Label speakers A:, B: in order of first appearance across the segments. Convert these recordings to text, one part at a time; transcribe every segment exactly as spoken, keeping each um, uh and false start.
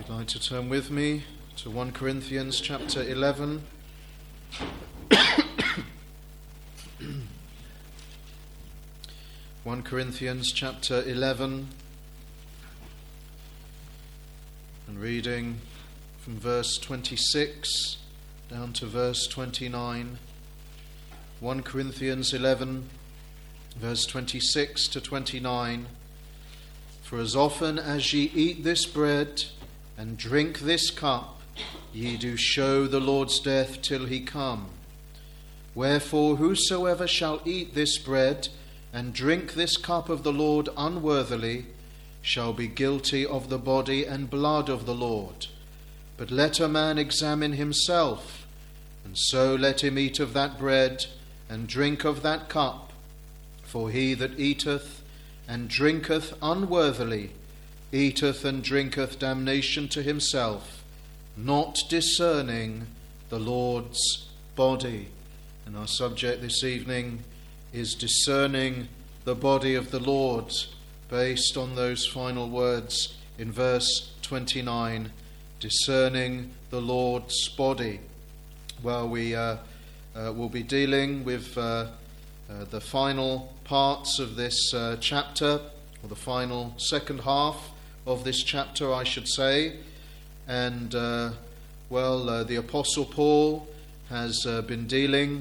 A: I'd like to turn with me to First Corinthians chapter eleven. First Corinthians chapter eleven, and reading from verse twenty-six down to verse twenty-nine. First Corinthians eleven, verse twenty-six to twenty-nine. For as often as ye eat this bread and drink this cup, ye do show the Lord's death till he come. Wherefore whosoever shall eat this bread and drink this cup of the Lord unworthily shall be guilty of the body and blood of the Lord. But let a man examine himself, and so let him eat of that bread and drink of that cup. For he that eateth and drinketh unworthily eateth and drinketh damnation to himself, not discerning the Lord's body. And our subject this evening is discerning the body of the Lord, based on those final words in verse twenty-nine, discerning the Lord's body. Well, we uh, uh, will be dealing with uh, uh, the final parts of this uh, chapter, or the final second half of this chapter, I should say. And, uh, well, uh, the Apostle Paul has uh, been dealing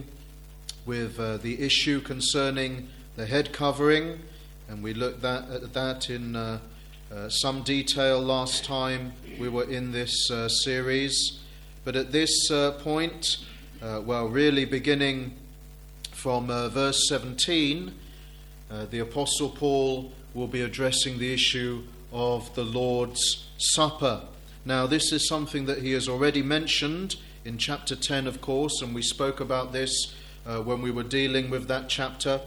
A: with uh, the issue concerning the head covering, and we looked that, at that in uh, uh, some detail last time we were in this uh, series. But at this uh, point, uh, well, really beginning from uh, verse seventeen, uh, the Apostle Paul will be addressing the issue of the Lord's Supper. Now, this is something that he has already mentioned in chapter ten, of course, and we spoke about this uh, when we were dealing with that chapter.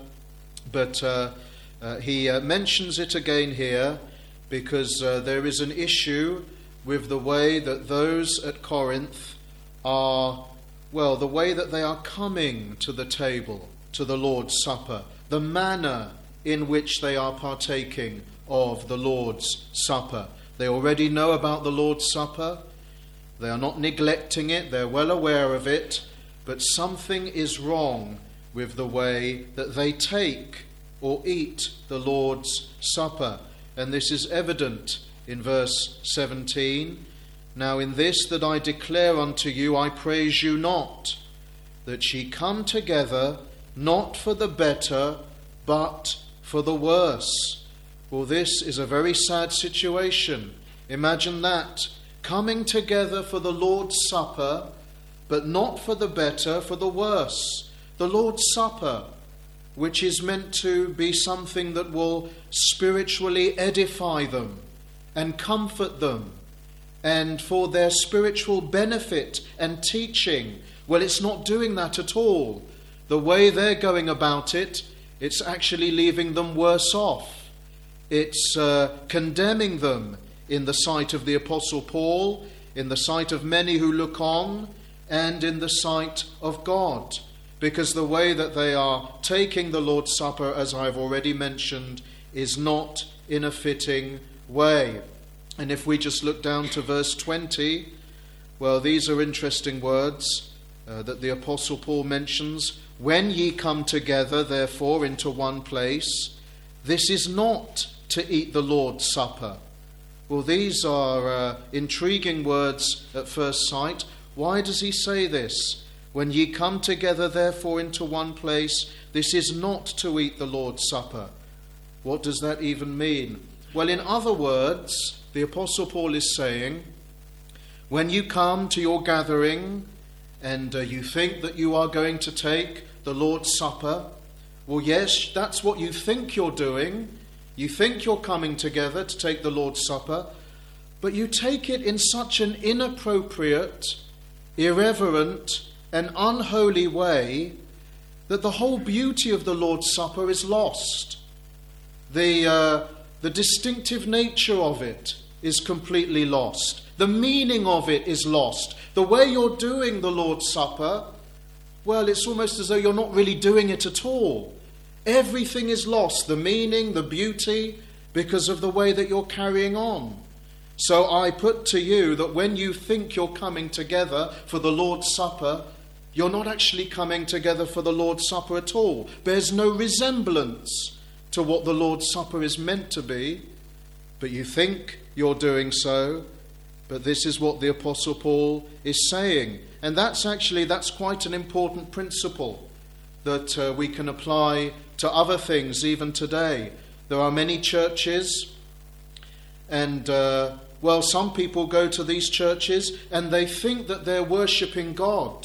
A: But uh, uh, he uh, mentions it again here because uh, there is an issue with the way that those at Corinth are, well, the way that they are coming to the table, to the Lord's Supper, the manner in which they are partaking of the Lord's Supper. They already know about the Lord's Supper. They are not neglecting it. They're well aware of it. But something is wrong with the way that they take or eat the Lord's Supper. And this is evident in verse seventeen. Now in this that I declare unto you, I praise you not, that ye come together, not for the better, but for the worse. Well, this is a very sad situation. Imagine that. Coming together for the Lord's Supper, but not for the better, for the worse. The Lord's Supper, which is meant to be something that will spiritually edify them and comfort them, and for their spiritual benefit and teaching. Well, it's not doing that at all. The way they're going about it, it's actually leaving them worse off. It's uh, condemning them in the sight of the Apostle Paul, in the sight of many who look on, and in the sight of God. Because the way that they are taking the Lord's Supper, as I've already mentioned, is not in a fitting way. And if we just look down to verse twenty, well, these are interesting words uh, that the Apostle Paul mentions. When ye come together, therefore, into one place, this is not to eat the Lord's Supper. Well, these are uh, intriguing words at first sight. Why does he say this? When ye come together, therefore, into one place, this is not to eat the Lord's Supper. What does that even mean? Well, in other words, the Apostle Paul is saying, when you come to your gathering and uh, you think that you are going to take the Lord's Supper, well, yes, that's what you think you're doing. You think you're coming together to take the Lord's Supper, but you take it in such an inappropriate, irreverent, and unholy way that the whole beauty of the Lord's Supper is lost. The, uh, the distinctive nature of it is completely lost. The meaning of it is lost. The way you're doing the Lord's Supper, well, it's almost as though you're not really doing it at all. Everything is lost, the meaning, the beauty, because of the way that you're carrying on. So I put to you that when you think you're coming together for the Lord's Supper, you're not actually coming together for the Lord's Supper at all. Bears no resemblance to what the Lord's Supper is meant to be, but you think you're doing so. But this is what the Apostle Paul is saying. And that's actually, that's quite an important principle that uh, we can apply to other things even today. There are many churches, and uh, well, some people go to these churches and they think that they're worshipping God.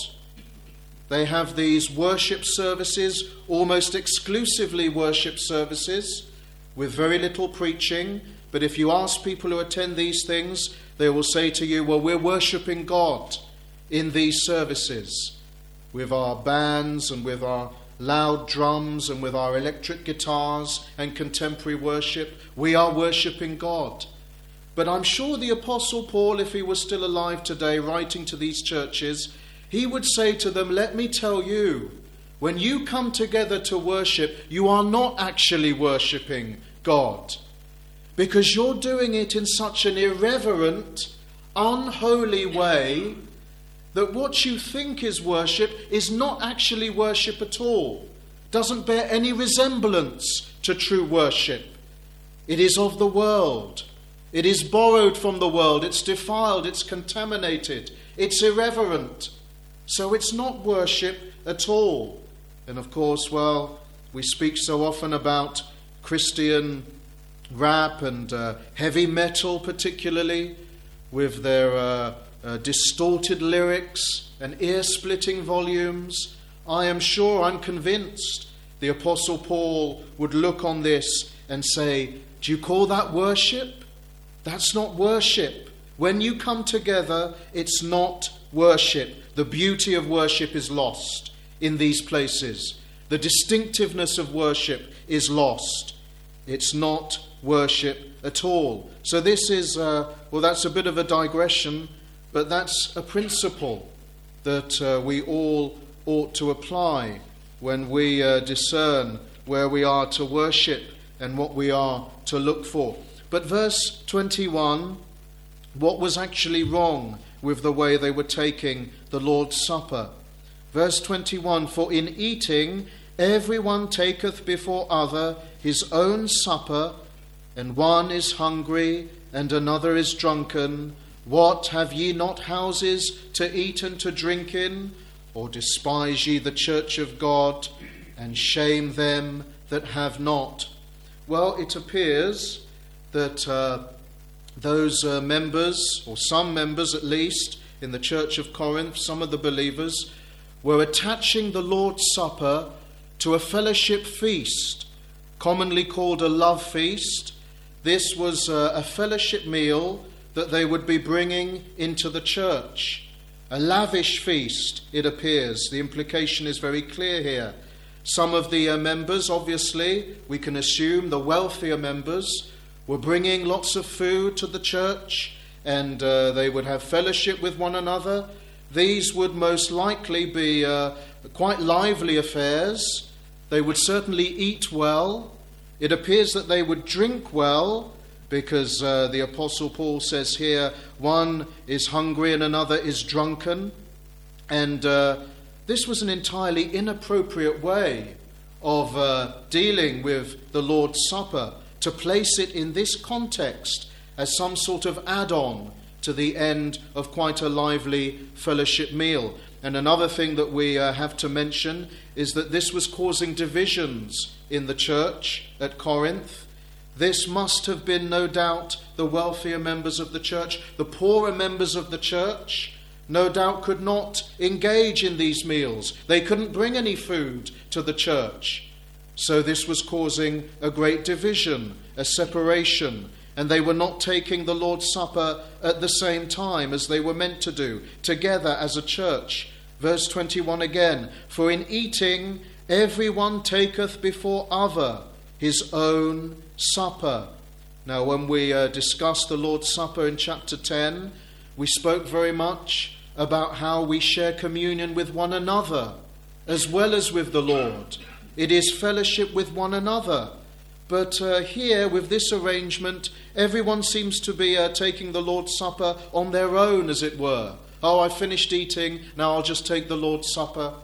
A: They have these worship services, almost exclusively worship services, with very little preaching. But if you ask people who attend these things, they will say to you, well, we're worshipping God in these services, with our bands and with our loud drums and with our electric guitars and contemporary worship. We are worshipping God. But I'm sure the Apostle Paul, if he was still alive today, writing to these churches, he would say to them, let me tell you, when you come together to worship, you are not actually worshipping God, because you're doing it in such an irreverent, unholy way that what you think is worship is not actually worship at all. Doesn't bear any resemblance to true worship. It is of the world. It is borrowed from the world. It's defiled. It's contaminated. It's irreverent. So it's not worship at all. And of course, well, we speak so often about Christian rap and uh, heavy metal particularly, with their uh, uh, distorted lyrics and ear-splitting volumes. I am sure, I'm convinced, the Apostle Paul would look on this and say, do you call that worship? That's not worship. When you come together, it's not worship. The beauty of worship is lost in these places. The distinctiveness of worship is lost. It's not worship at all. So this is, uh, well, that's a bit of a digression, but that's a principle that uh, we all ought to apply when we uh, discern where we are to worship and what we are to look for. But verse twenty-one, what was actually wrong with the way they were taking the Lord's Supper? Verse twenty-one, for in eating everyone taketh before other his own supper, and one is hungry, and another is drunken. What, have ye not houses to eat and to drink in? Or despise ye the church of God, and shame them that have not? Well, it appears that uh, those uh, members, or some members at least, in the church of Corinth, some of the believers, were attaching the Lord's Supper to a fellowship feast, commonly called a love feast. This was uh, a fellowship meal that they would be bringing into the church. A lavish feast, it appears. The implication is very clear here. Some of the uh, members, obviously, we can assume the wealthier members, were bringing lots of food to the church, and uh, they would have fellowship with one another. These would most likely be uh, quite lively affairs. They would certainly eat well. It appears that they would drink well, because uh, the Apostle Paul says here, one is hungry and another is drunken. And uh, this was an entirely inappropriate way of uh, dealing with the Lord's Supper, to place it in this context as some sort of add-on to the end of quite a lively fellowship meal. And another thing that we uh, have to mention is that this was causing divisions in the church at Corinth. This must have been, no doubt, the wealthier members of the church. The poorer members of the church, no doubt, could not engage in these meals. They couldn't bring any food to the church. So this was causing a great division, a separation, and they were not taking the Lord's Supper at the same time as they were meant to do, together as a church. Verse twenty-one again, for in eating everyone taketh before other his own supper. Now, when we uh, discussed the Lord's Supper in chapter ten, we spoke very much about how we share communion with one another as well as with the Lord. It is fellowship with one another. But uh, here, with this arrangement, everyone seems to be uh, taking the Lord's Supper on their own, as it were. Oh, I finished eating, now I'll just take the Lord's Supper.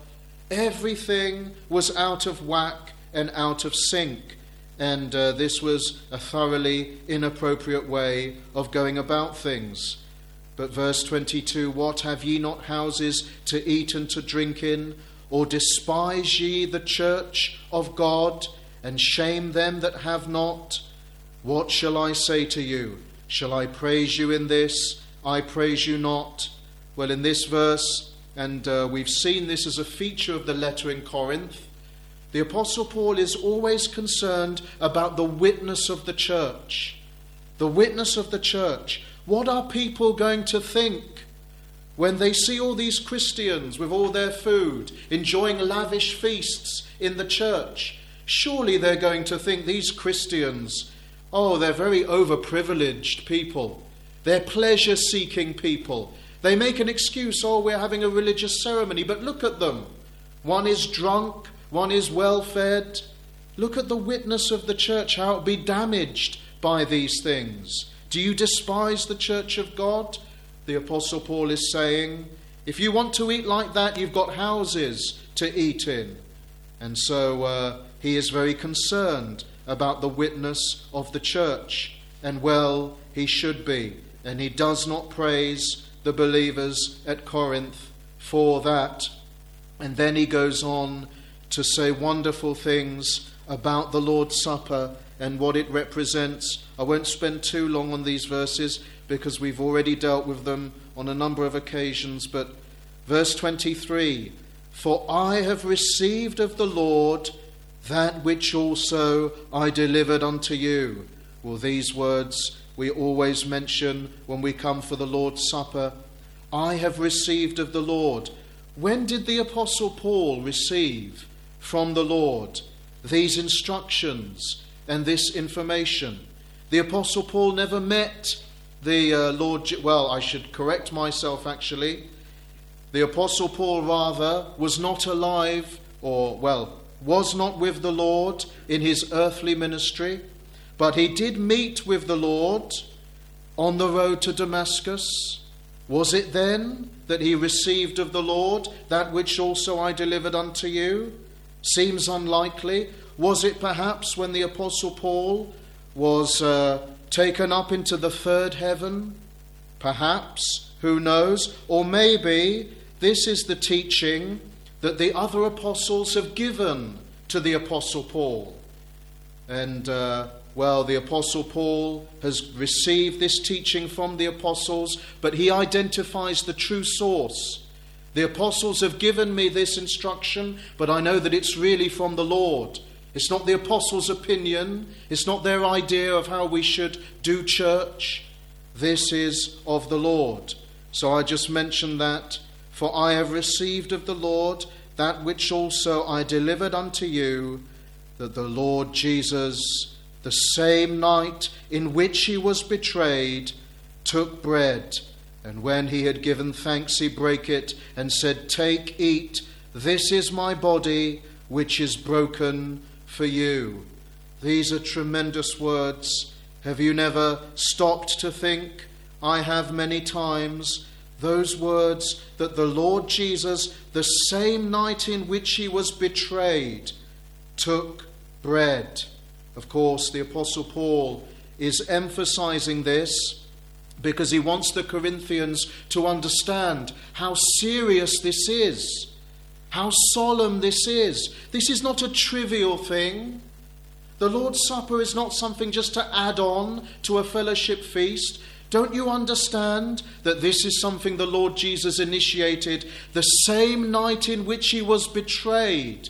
A: Everything was out of whack and out of sync. And uh, this was a thoroughly inappropriate way of going about things. But verse twenty-two, what, have ye not houses to eat and to drink in? Or despise ye the church of God, and shame them that have not? What shall I say to you? Shall I praise you in this? I praise you not. Well, in this verse, and uh, we've seen this as a feature of the letter in Corinth, the Apostle Paul is always concerned about the witness of the church. The witness of the church. What are people going to think when they see all these Christians with all their food, enjoying lavish feasts in the church? Surely they're going to think these Christians, oh, they're very overprivileged people. They're pleasure-seeking people. They make an excuse, oh, we're having a religious ceremony, but look at them. One is drunk, one is well-fed. Look at the witness of the church, how it will be damaged by these things. Do you despise the church of God? The Apostle Paul is saying, if you want to eat like that, you've got houses to eat in. And so uh, he is very concerned about the witness of the church. And well, he should be. And he does not praise the believers at Corinth for that. And then he goes on to say wonderful things about the Lord's Supper and what it represents. I won't spend too long on these verses because we've already dealt with them on a number of occasions. But verse twenty-three, for I have received of the Lord that which also I delivered unto you. Well, these words we always mention when we come for the Lord's Supper. I have received of the Lord. When did the Apostle Paul receive from the Lord these instructions and this information? The Apostle Paul never met the uh, Lord. Well, I should correct myself actually. The Apostle Paul rather was not alive, or well, was not with the Lord in his earthly ministry, but he did meet with the Lord on the road to Damascus. Was it then that he received of the Lord that which also I delivered unto you? Seems unlikely. Was it perhaps when the Apostle Paul was uh, taken up into the third heaven? Perhaps, who knows? Or maybe this is the teaching that the other apostles have given to the Apostle Paul. And, uh, well, the Apostle Paul has received this teaching from the apostles, but he identifies the true source. The apostles have given me this instruction, but I know that it's really from the Lord. It's not the apostles' opinion. It's not their idea of how we should do church. This is of the Lord. So I just mentioned that. For I have received of the Lord that which also I delivered unto you, that the Lord Jesus, the same night in which he was betrayed, took bread, and when he had given thanks, he brake it, and said, take, eat, this is my body, which is broken for you. These are tremendous words. Have you never stopped to think? I have many times. Those words that the Lord Jesus, the same night in which he was betrayed, took bread. Of course, the Apostle Paul is emphasizing this because he wants the Corinthians to understand how serious this is, how solemn this is. This is not a trivial thing. The Lord's Supper is not something just to add on to a fellowship feast. Don't you understand that this is something the Lord Jesus initiated the same night in which he was betrayed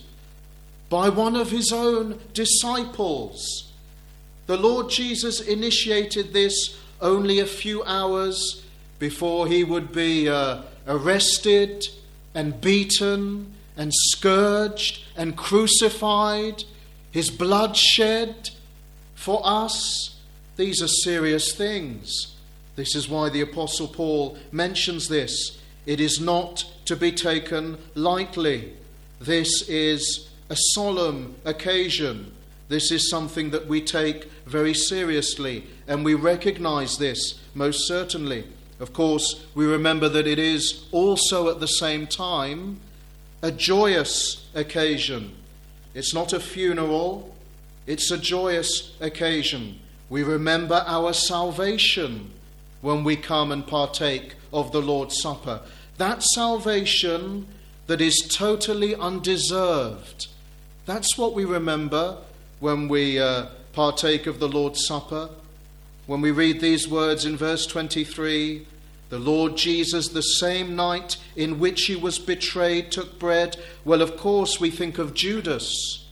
A: by one of his own disciples? The Lord Jesus initiated this only a few hours before he would be uh, arrested and beaten and scourged and crucified, his blood shed for us. These are serious things. This is why the Apostle Paul mentions this. It is not to be taken lightly. This is a solemn occasion. This is something that we take very seriously, and we recognize this most certainly. Of course, we remember that it is also at the same time a joyous occasion. It's not a funeral, it's a joyous occasion. We remember our salvation when we come and partake of the Lord's Supper. That salvation that is totally undeserved. That's what we remember when we uh, partake of the Lord's Supper. When we read these words in verse twenty-three, the Lord Jesus, the same night in which he was betrayed, took bread. Well, of course, we think of Judas.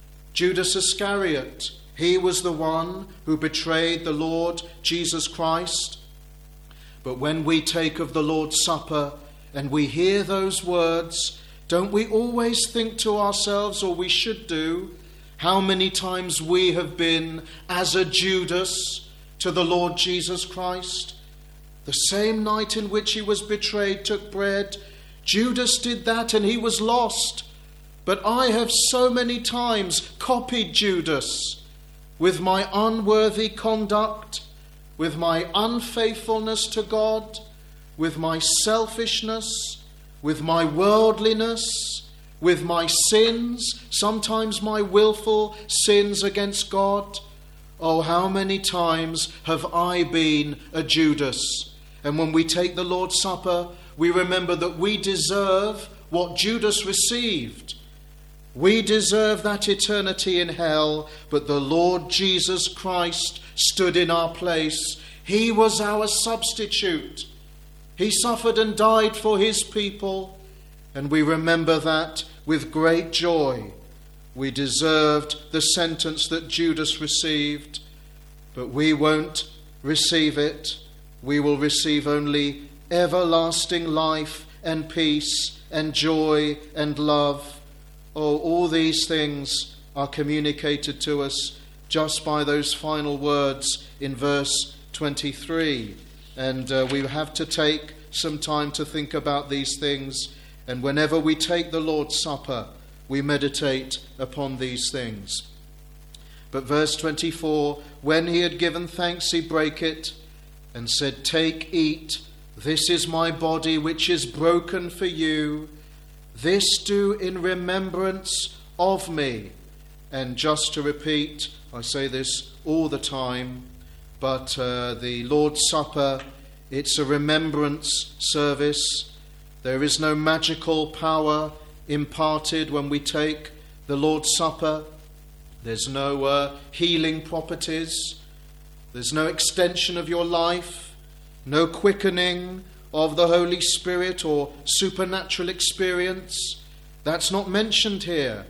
A: Judas Iscariot. He was the one who betrayed the Lord Jesus Christ. But when we take of the Lord's Supper and we hear those words, don't we always think to ourselves, or we should do, how many times we have been as a Judas to the Lord Jesus Christ? The same night in which he was betrayed, took bread. Judas did that and he was lost. But I have so many times copied Judas with my unworthy conduct, with my unfaithfulness to God, with my selfishness, with my worldliness, with my sins, sometimes my willful sins against God. Oh, how many times have I been a Judas? And when we take the Lord's Supper, we remember that we deserve what Judas received. We deserve that eternity in hell, but the Lord Jesus Christ stood in our place. He was our substitute. He suffered and died for his people, and we remember that with great joy. We deserved the sentence that Judas received, but we won't receive it. We will receive only everlasting life and peace and joy and love. Oh, all these things are communicated to us just by those final words in verse twenty-three. And uh, we have to take some time to think about these things. And whenever we take the Lord's Supper, we meditate upon these things. But verse twenty-four, when he had given thanks, he brake it and said, "Take, eat, this is my body which is broken for you. This do in remembrance of me." And just to repeat, I say this all the time, but uh, the Lord's Supper, it's a remembrance service. There is no magical power imparted when we take the Lord's Supper. There's no uh, healing properties. There's no extension of your life, no quickening of the Holy Spirit or supernatural experience. That's not mentioned here.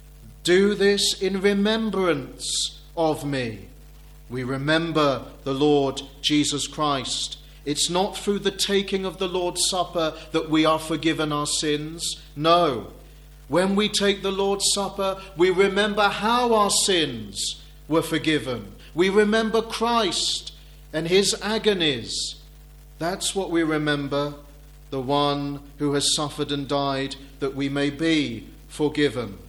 A: Do this in remembrance of me. We remember the Lord Jesus Christ. It's not through the taking of the Lord's Supper that we are forgiven our sins. No. When we take the Lord's Supper, we remember how our sins were forgiven. We remember Christ and his agonies. That's what we remember, the one who has suffered and died that we may be forgiven.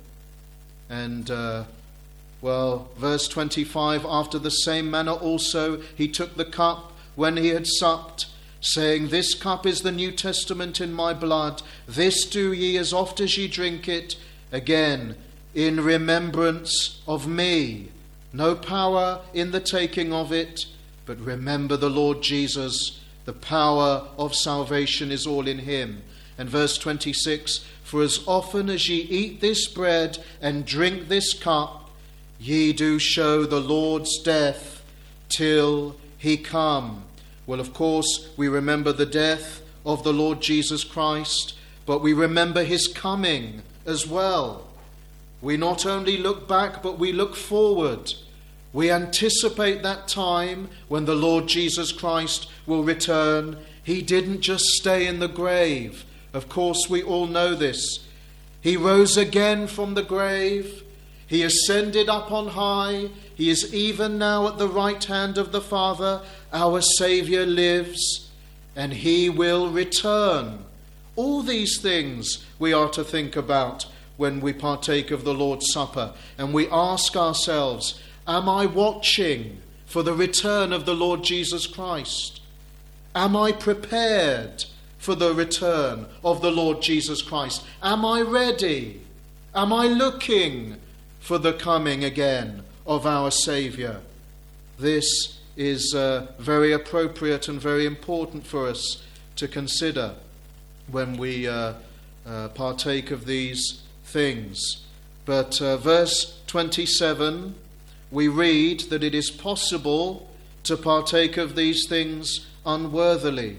A: And, uh, well, verse twenty-five, after the same manner also he took the cup when he had supped, saying, "This cup is the New Testament in my blood. This do ye as oft as ye drink it, again, in remembrance of me." No power in the taking of it, but remember the Lord Jesus. The power of salvation is all in him. And verse twenty-six, "For as often as ye eat this bread and drink this cup, ye do show the Lord's death till he come." Well, of course, we remember the death of the Lord Jesus Christ, but we remember his coming as well. We not only look back, but we look forward. We anticipate that time when the Lord Jesus Christ will return. He didn't just stay in the grave. Of course, we all know this. He rose again from the grave. He ascended up on high. He is even now at the right hand of the Father. Our Saviour lives, and he will return. All these things we are to think about when we partake of the Lord's Supper and we ask ourselves, am I watching for the return of the Lord Jesus Christ? Am I prepared for the return of the Lord Jesus Christ? Am I ready? Am I looking for the coming again of our Saviour? This is uh, very appropriate and very important for us to consider when we uh, uh, partake of these things. But uh, verse twenty-seven, we read that it is possible to partake of these things unworthily.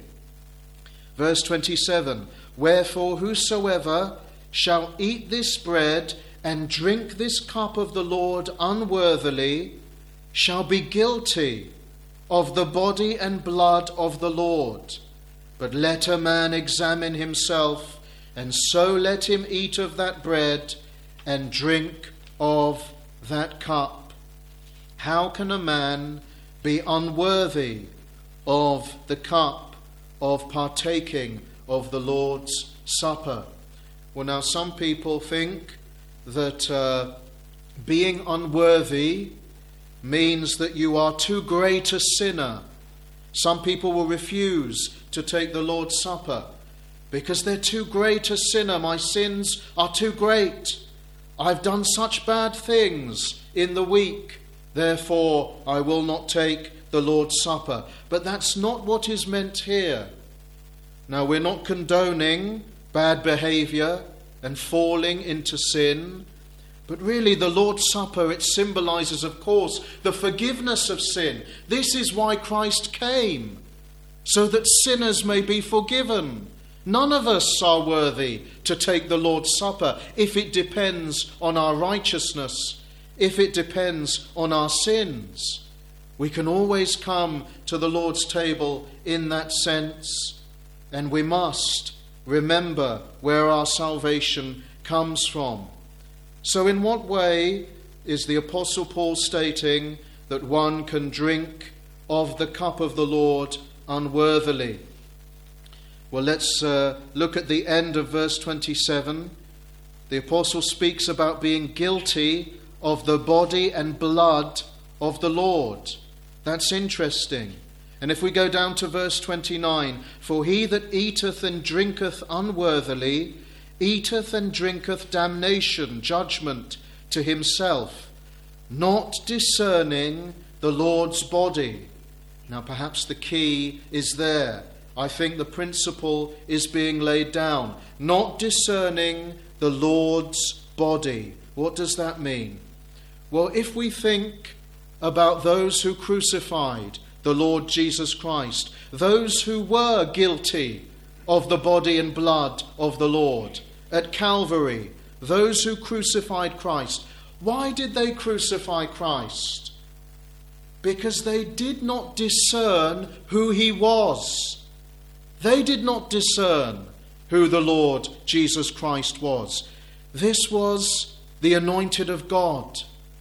A: Verse twenty-seven, wherefore whosoever shall eat this bread and drink this cup of the Lord unworthily shall be guilty of the body and blood of the Lord. But let a man examine himself, and so let him eat of that bread and drink of that cup. How can a man be unworthy of the cup of partaking of the Lord's Supper? Well, now some people think that uh, being unworthy means that you are too great a sinner. Some people will refuse to take the Lord's Supper because they're too great a sinner. My sins are too great. I've done such bad things in the week, therefore I will not take the Lord's Supper. But that's not what is meant here. Now, we're not condoning bad behaviour and falling into sin, but really the Lord's Supper, it symbolises, of course, the forgiveness of sin. This is why Christ came, so that sinners may be forgiven. None of us are worthy to take the Lord's Supper if it depends on our righteousness, if it depends on our sins. We can always come to the Lord's table in that sense, and we must remember where our salvation comes from. So in what way is the Apostle Paul stating that one can drink of the cup of the Lord unworthily? Well, let's uh, look at the end of verse twenty-seven. The Apostle speaks about being guilty of the body and blood of the Lord. That's interesting. And if we go down to verse twenty-nine, for he that eateth and drinketh unworthily eateth and drinketh damnation, judgment to himself, not discerning the Lord's body. Now perhaps the key is there. I think the principle is being laid down. Not discerning the Lord's body. What does that mean? Well, if we think about those who crucified the Lord Jesus Christ, those who were guilty of the body and blood of the Lord at Calvary, those who crucified Christ, why did they crucify Christ? Because they did not discern who he was. They did not discern who the Lord Jesus Christ was. This was the anointed of God,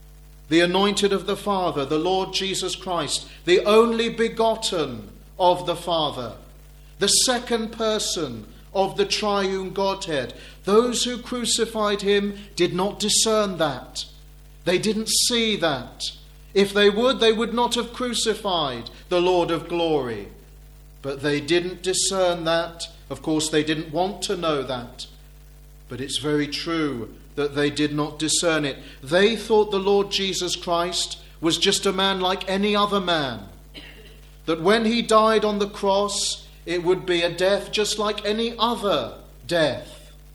A: the anointed of the Father, the Lord Jesus Christ, the only begotten of the Father, the second person of the triune Godhead. Those who crucified him did not discern that. They didn't see that. If they would, they would not have crucified the Lord of glory. But they didn't discern that. Of course, they didn't want to know that. But it's very true that they did not discern it. They thought the Lord Jesus Christ was just a man like any other man. That when he died on the cross, it would be a death just like any other death.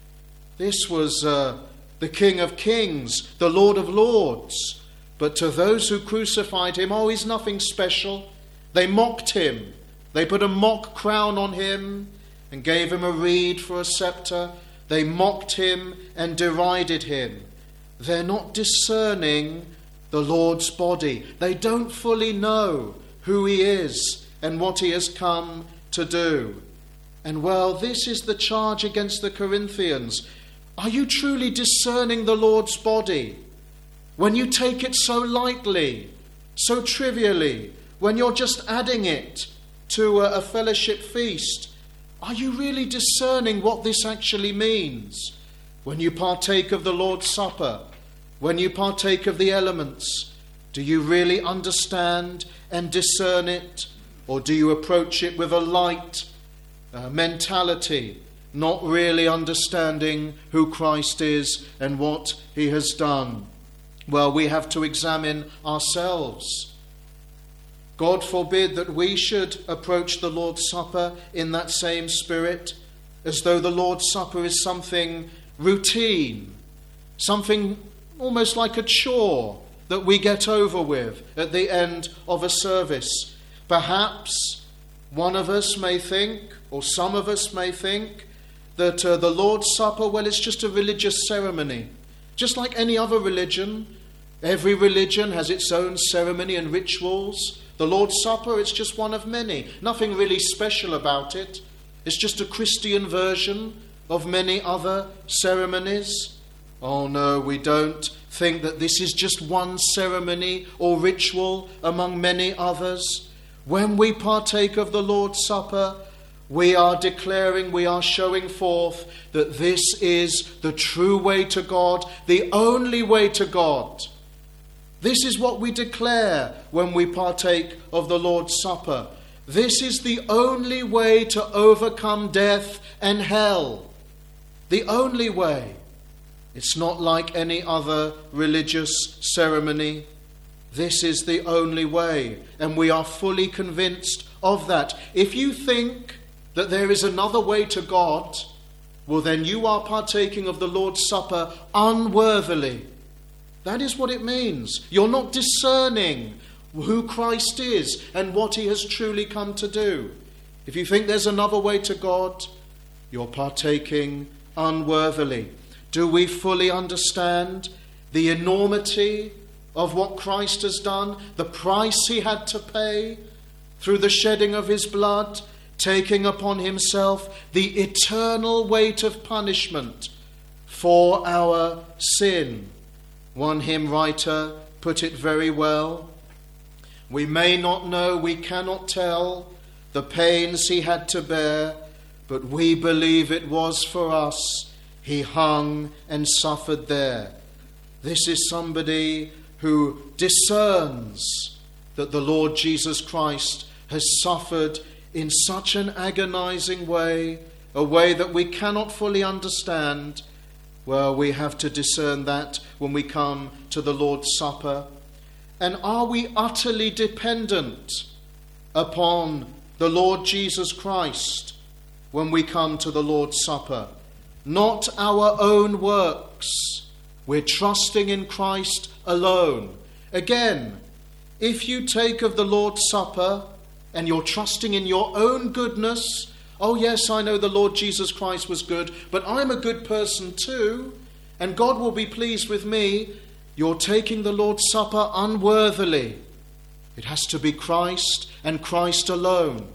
A: This was uh, the King of Kings, the Lord of Lords. But to those who crucified him, oh, he's nothing special. They mocked him. They put a mock crown on him and gave him a reed for a scepter. They mocked him and derided him. They're not discerning the Lord's body. They don't fully know who he is and what he has come to do. And well, this is the charge against the Corinthians. Are you truly discerning the Lord's body? When you take it so lightly, so trivially, when you're just adding it to a, a fellowship feast, are you really discerning what this actually means? When you partake of the Lord's Supper, when you partake of the elements, do you really understand and discern it? Or do you approach it with a light uh, mentality, not really understanding who Christ is and what he has done? Well, we have to examine ourselves. God forbid that we should approach the Lord's Supper in that same spirit, as though the Lord's Supper is something routine, something almost like a chore that we get over with at the end of a service. Perhaps one of us may think, or some of us may think, that uh, the Lord's Supper, well, it's just a religious ceremony. Just like any other religion, every religion has its own ceremony and rituals. The Lord's Supper, it's just one of many. Nothing really special about it. It's just a Christian version of many other ceremonies. Oh no, we don't think that this is just one ceremony or ritual among many others. When we partake of the Lord's Supper, we are declaring, we are showing forth that this is the true way to God, the only way to God. This is what we declare when we partake of the Lord's Supper. This is the only way to overcome death and hell. The only way. It's not like any other religious ceremony. This is the only way, and we are fully convinced of that. If you think that there is another way to God, well, then you are partaking of the Lord's Supper unworthily. That is what it means. You're not discerning who Christ is and what he has truly come to do. If you think there's another way to God, you're partaking unworthily. Do we fully understand the enormity of what Christ has done, the price he had to pay through the shedding of his blood, taking upon himself the eternal weight of punishment for our sin? One hymn writer put it very well. We may not know, we cannot tell the pains he had to bear, but we believe it was for us he hung and suffered there. This is somebody who discerns that the Lord Jesus Christ has suffered in such an agonizing way, a way that we cannot fully understand. Well, we have to discern that when we come to the Lord's Supper. And are we utterly dependent upon the Lord Jesus Christ when we come to the Lord's Supper? Not our own works. We're trusting in Christ alone. Again, if you take of the Lord's Supper and you're trusting in your own goodness, oh yes, I know the Lord Jesus Christ was good, but I'm a good person too, and God will be pleased with me, you're taking the Lord's Supper unworthily. It has to be Christ and Christ alone.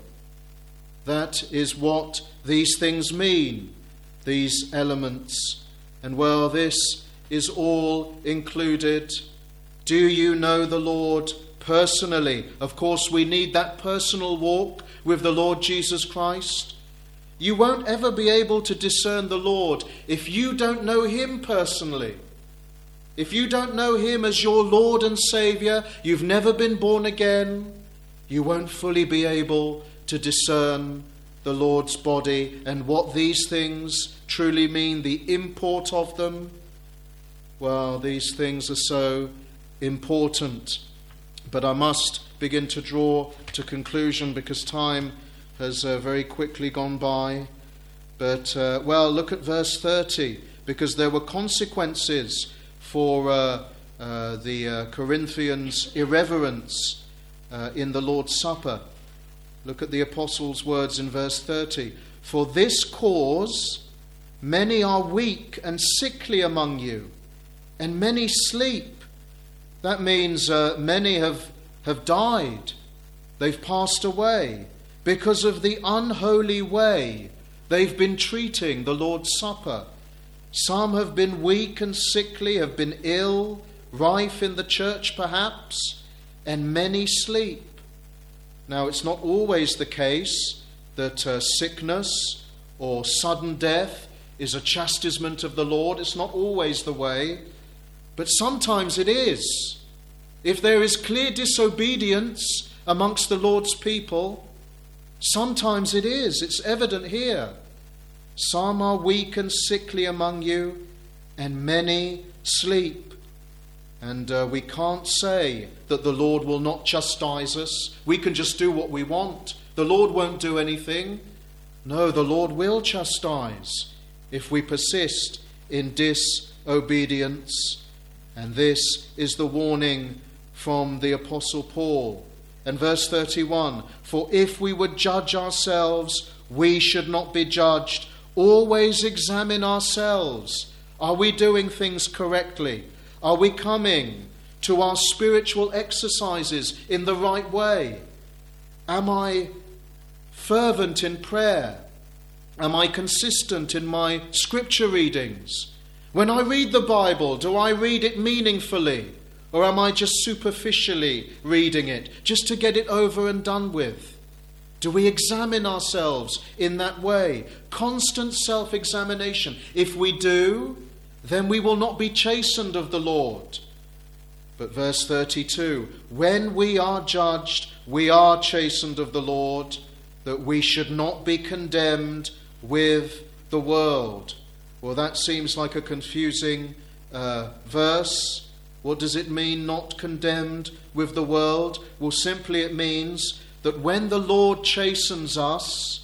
A: That is what these things mean, these elements. And well, this is all included. Do you know the Lord personally? Of course, we need that personal walk with the Lord Jesus Christ. You won't ever be able to discern the Lord if you don't know him personally. If you don't know him as your Lord and Saviour, you've never been born again, you won't fully be able to discern the Lord's body and what these things truly mean, the import of them. Well, these things are so important. But I must begin to draw to conclusion because time has uh, very quickly gone by. But, uh, well, look at verse thirty, because there were consequences for uh, uh, the uh, Corinthians' irreverence uh, in the Lord's Supper. Look at the apostles' words in verse thirty. For this cause many are weak and sickly among you, and many sleep. That means uh, many have, have died. They've passed away because of the unholy way they've been treating the Lord's Supper. Some have been weak and sickly, have been ill, rife in the church perhaps, and many sleep. Now, it's not always the case that uh, sickness or sudden death is a chastisement of the Lord. It's not always the way, but sometimes it is. If there is clear disobedience amongst the Lord's people, sometimes it is. It's evident here. Some are weak and sickly among you, and many sleep. And uh, we can't say that the Lord will not chastise us. We can just do what we want. The Lord won't do anything. No, the Lord will chastise if we persist in disobedience. And this is the warning from the Apostle Paul. And verse thirty-one, for if we would judge ourselves, we should not be judged. Always examine ourselves. Are we doing things correctly? Are we coming to our spiritual exercises in the right way? Am I fervent in prayer? Am I consistent in my scripture readings? When I read the Bible, do I read it meaningfully? Or am I just superficially reading it, just to get it over and done with? Do we examine ourselves in that way? Constant self-examination. If we do, then we will not be chastened of the Lord. But verse thirty-two, when we are judged, we are chastened of the Lord, that we should not be condemned with the world. Well, that seems like a confusing uh, verse. What does it mean, not condemned with the world? Well, simply it means that when the Lord chastens us,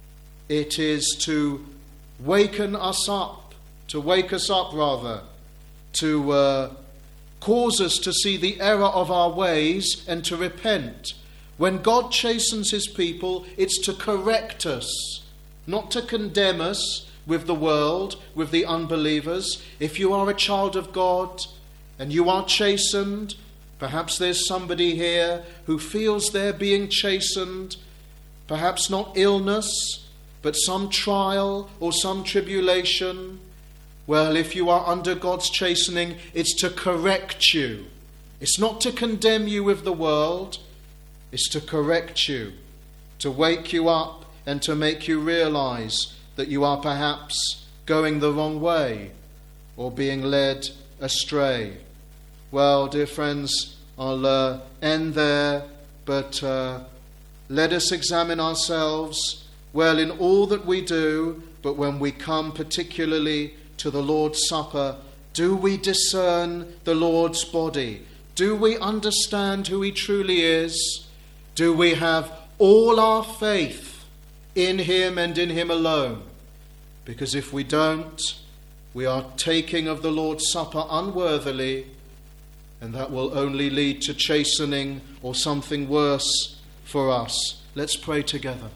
A: it is to waken us up, to wake us up rather, to uh, cause us to see the error of our ways and to repent. When God chastens his people, it's to correct us, not to condemn us with the world, with the unbelievers. If you are a child of God and you are chastened, perhaps there's somebody here who feels they're being chastened, perhaps not illness, but some trial or some tribulation. Well, if you are under God's chastening, it's to correct you. It's not to condemn you with the world. It's to correct you, to wake you up and to make you realize that you are perhaps going the wrong way or being led astray. Well, dear friends, I'll uh, end there, but uh, let us examine ourselves, well, in all that we do, but when we come particularly to the Lord's Supper, do we discern the Lord's body? Do we understand who he truly is? Do we have all our faith in him and in him alone? Because if we don't, we are taking of the Lord's Supper unworthily, and that will only lead to chastening or something worse for us. Let's pray together.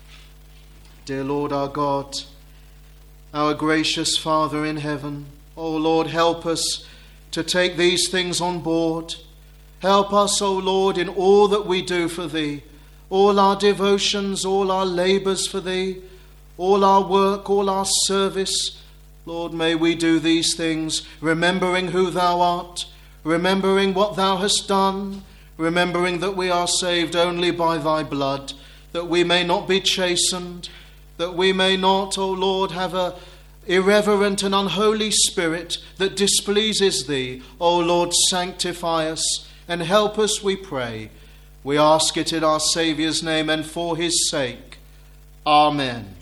A: Dear Lord our God, our gracious Father in heaven, O Lord, help us to take these things on board. Help us, O Lord, in all that we do for thee, all our devotions, all our labours for thee, all our work, all our service. Lord, may we do these things remembering who thou art, remembering what thou hast done, remembering that we are saved only by thy blood, that we may not be chastened, that we may not, O Lord, have a irreverent and unholy spirit that displeases thee. O Lord, sanctify us and help us, we pray. We ask it in our Saviour's name and for his sake. Amen.